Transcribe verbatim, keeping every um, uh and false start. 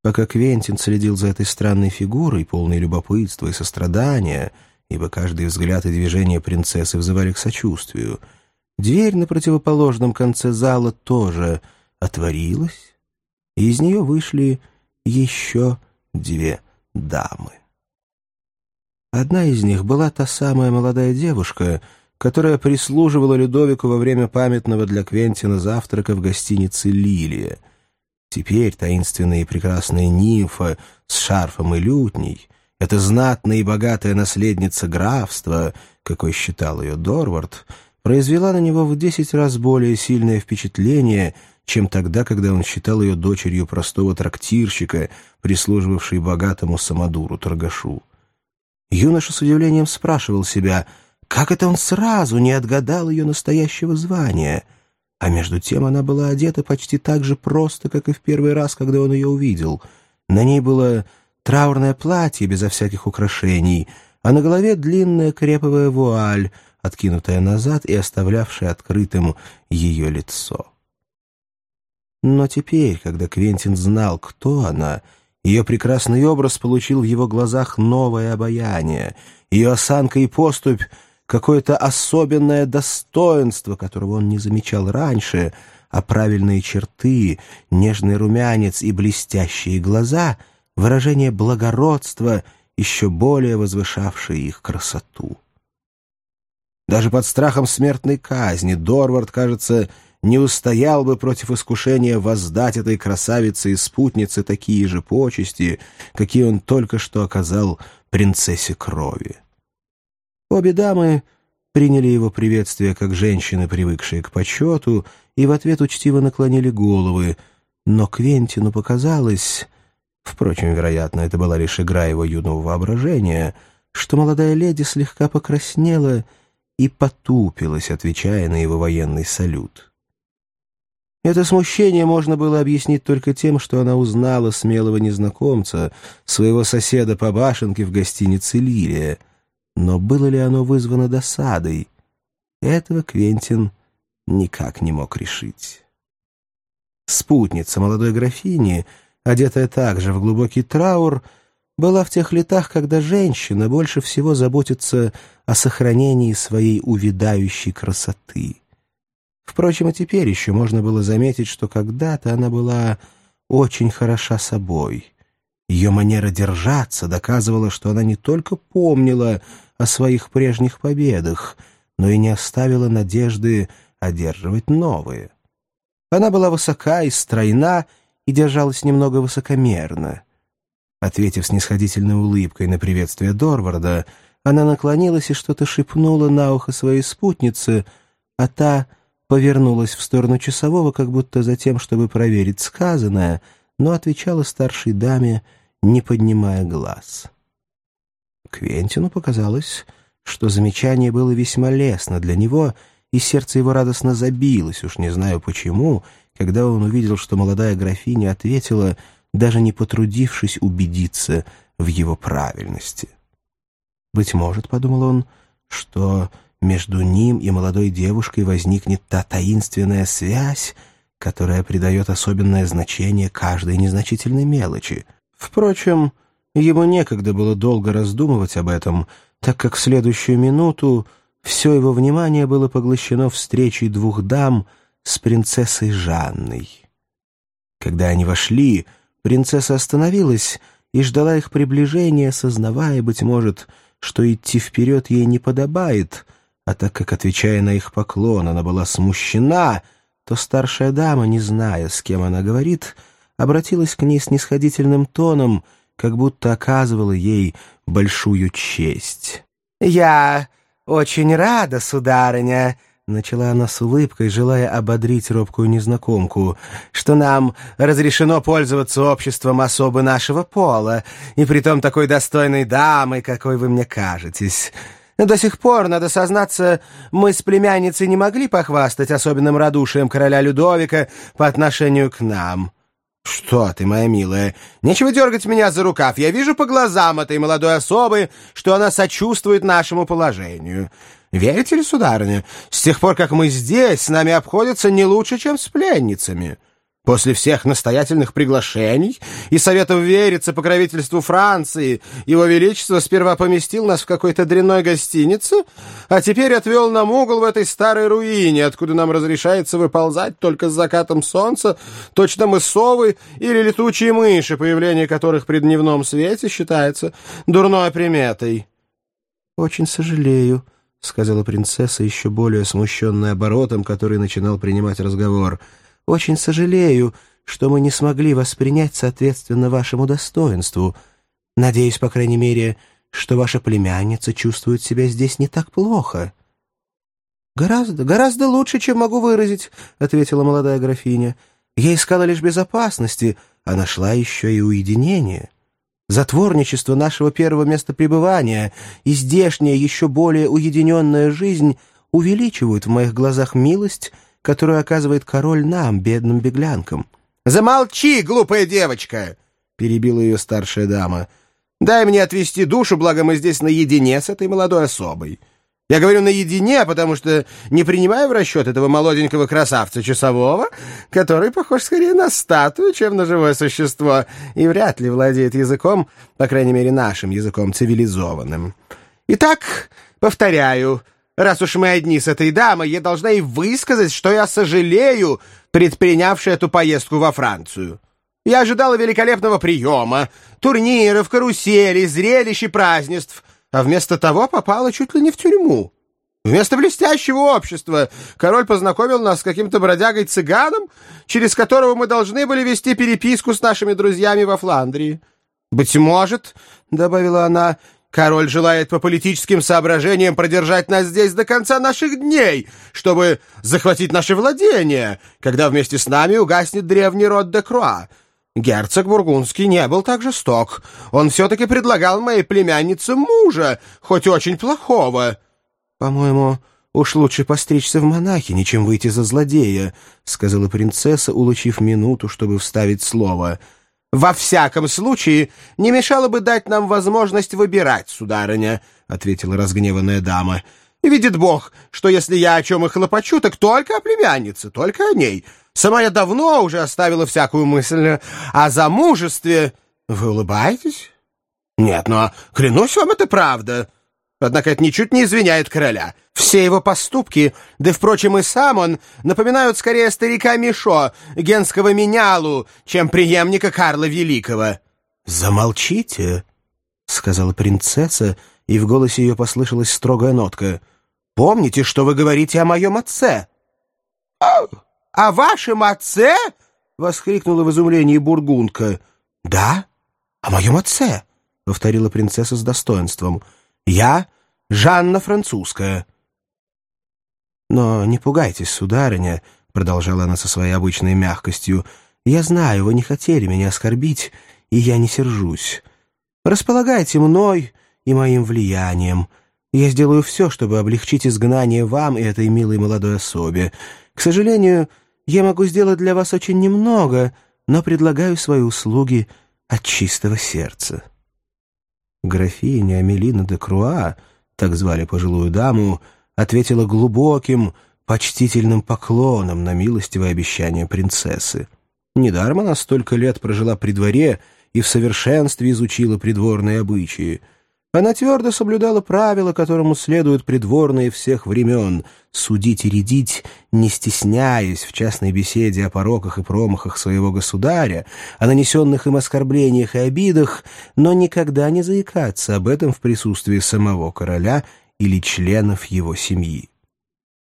Пока Квентин следил за этой странной фигурой, полной любопытства и сострадания, ибо каждый взгляд и движение принцессы взывали к сочувствию, дверь на противоположном конце зала тоже отворилась, и из нее вышли еще две дамы. Одна из них была та самая молодая девушка, которая прислуживала Людовику во время памятного для Квентина завтрака в гостинице «Лилия». Теперь таинственная и прекрасная нимфа с шарфом и лютней, эта знатная и богатая наследница графства, какой считал ее Дорвард, произвела на него в десять раз более сильное впечатление, чем тогда, когда он считал ее дочерью простого трактирщика, прислуживавшей богатому самодуру-торгашу. Юноша с удивлением спрашивал себя, как это он сразу не отгадал ее настоящего звания, а между тем она была одета почти так же просто, как и в первый раз, когда он ее увидел. На ней было траурное платье безо всяких украшений, а на голове длинная креповая вуаль, откинутая назад и оставлявшая открытым ее лицо. Но теперь, когда Квентин знал, кто она, ее прекрасный образ получил в его глазах новое обаяние, ее осанка и поступь — какое-то особенное достоинство, которого он не замечал раньше, а правильные черты, нежный румянец и блестящие глаза — выражение благородства, еще более возвышавшее их красоту. Даже под страхом смертной казни Дорвард, кажется, не устоял бы против искушения воздать этой красавице и спутнице такие же почести, какие он только что оказал принцессе крови. Обе дамы приняли его приветствие как женщины, привыкшие к почету, и в ответ учтиво наклонили головы, но Квентину показалось, впрочем, вероятно, это была лишь игра его юного воображения, что молодая леди слегка покраснела и потупилась, отвечая на его военный салют. Это смущение можно было объяснить только тем, что она узнала смелого незнакомца, своего соседа по башенке в гостинице «Лилия». Но было ли оно вызвано досадой? Этого Квентин никак не мог решить. Спутница молодой графини, одетая также в глубокий траур, была в тех летах, когда женщина больше всего заботится о сохранении своей увядающей красоты. Впрочем, и теперь еще можно было заметить, что когда-то она была очень хороша собой. Ее манера держаться доказывала, что она не только помнила о своих прежних победах, но и не оставила надежды одерживать новые. Она была высока и стройна и держалась немного высокомерно. Ответив снисходительной улыбкой на приветствие Дорварда, она наклонилась и что-то шепнула на ухо своей спутнице, а та повернулась в сторону часового, как будто за тем, чтобы проверить сказанное, но отвечала старшей даме, не поднимая глаз. Квентину показалось, что замечание было весьма лестно для него, и сердце его радостно забилось, уж не знаю почему, когда он увидел, что молодая графиня ответила, даже не потрудившись убедиться в его правильности. «Быть может, — подумал он, — что между ним и молодой девушкой возникнет та таинственная связь, которая придает особенное значение каждой незначительной мелочи. Впрочем, ему некогда было долго раздумывать об этом, так как в следующую минуту все его внимание было поглощено встречей двух дам с принцессой Жанной. Когда они вошли, принцесса остановилась и ждала их приближения, сознавая, быть может, что идти вперед ей не подобает, а так как, отвечая на их поклон, она была смущена, то старшая дама, не зная, с кем она говорит, обратилась к ней снисходительным тоном, как будто оказывала ей большую честь. «Я очень рада, сударыня», — начала она с улыбкой, желая ободрить робкую незнакомку, «что нам разрешено пользоваться обществом особы нашего пола, и притом такой достойной дамы, какой вы мне кажетесь. До сих пор, надо сознаться, мы с племянницей не могли похвастать особенным радушием короля Людовика по отношению к нам». «Что ты, моя милая, нечего дергать меня за рукав. Я вижу по глазам этой молодой особы, что она сочувствует нашему положению. Верите ли, сударыня, с тех пор, как мы здесь, с нами обходятся не лучше, чем с пленницами. После всех настоятельных приглашений и советов вериться покровительству Франции, Его Величество сперва поместил нас в какой-то дрянной гостинице, а теперь отвел нам угол в этой старой руине, откуда нам разрешается выползать только с закатом солнца, точно мы совы или летучие мыши, появление которых при дневном свете считается дурной приметой. — Очень сожалею, — сказала принцесса, еще более смущенная оборотом, который начинал принимать разговор. «Очень сожалею, что мы не смогли воспринять соответственно вашему достоинству. Надеюсь, по крайней мере, что ваша племянница чувствует себя здесь не так плохо». «Гораздо, гораздо лучше, чем могу выразить», — ответила молодая графиня. «Я искала лишь безопасности, а нашла еще и уединение. Затворничество нашего первого места пребывания и здешняя еще более уединенная жизнь увеличивают в моих глазах милость, которую оказывает король нам, бедным беглянкам». «Замолчи, глупая девочка!» — перебила ее старшая дама. «Дай мне отвести душу, благо мы здесь наедине с этой молодой особой. Я говорю наедине, потому что не принимаю в расчет этого молоденького красавца-часового, который похож скорее на статую, чем на живое существо, и вряд ли владеет языком, по крайней мере, нашим языком цивилизованным. Итак, повторяю, раз уж мы одни с этой дамой, я должна и высказать, что я сожалею, предпринявши эту поездку во Францию. Я ожидала великолепного приема, турниров, каруселей, зрелищ и празднеств, а вместо того попала чуть ли не в тюрьму. Вместо блестящего общества король познакомил нас с каким-то бродягой-цыганом, через которого мы должны были вести переписку с нашими друзьями во Фландрии. «Быть может, — добавила она, — король желает по политическим соображениям продержать нас здесь до конца наших дней, чтобы захватить наши владения, когда вместе с нами угаснет древний род де Круа. Герцог Бургундский не был так жесток. Он все-таки предлагал моей племяннице мужа, хоть очень плохого». «По-моему, уж лучше постричься в монахини, чем выйти за злодея», — сказала принцесса, улучив минуту, чтобы вставить слово. «Во всяком случае, не мешало бы дать нам возможность выбирать, сударыня», — ответила разгневанная дама. «Видит Бог, что если я о чем и хлопочу, так только о племяннице, только о ней. Сама я давно уже оставила всякую мысль о замужестве». «Вы улыбаетесь?» «Нет, но, клянусь вам, это правда. Однако это ничуть не извиняет короля. Все его поступки, да, впрочем, и сам он, напоминают скорее старика Мишо, генского менялу, чем преемника Карла Великого». «Замолчите», — сказала принцесса, и в голосе ее послышалась строгая нотка. «Помните, что вы говорите о моем отце». «О, о вашем отце?» — воскликнула в изумлении бургундка. «Да, о моем отце», — повторила принцесса с достоинством. «Я Жанна Французская». «Но не пугайтесь, сударыня», — продолжала она со своей обычной мягкостью. «Я знаю, вы не хотели меня оскорбить, и я не сержусь. Располагайте мной и моим влиянием. Я сделаю все, чтобы облегчить изгнание вам и этой милой молодой особе. К сожалению, я могу сделать для вас очень немного, но предлагаю свои услуги от чистого сердца». Графиня Амелина де Круа, так звали пожилую даму, ответила глубоким, почтительным поклоном на милостивое обещание принцессы. Недаром она столько лет прожила при дворе и в совершенстве изучила придворные обычаи. Она твердо соблюдала правила, которому следуют придворные всех времен — судить и рядить, не стесняясь в частной беседе о пороках и промахах своего государя, о нанесенных им оскорблениях и обидах, но никогда не заикаться об этом в присутствии самого короля или членов его семьи.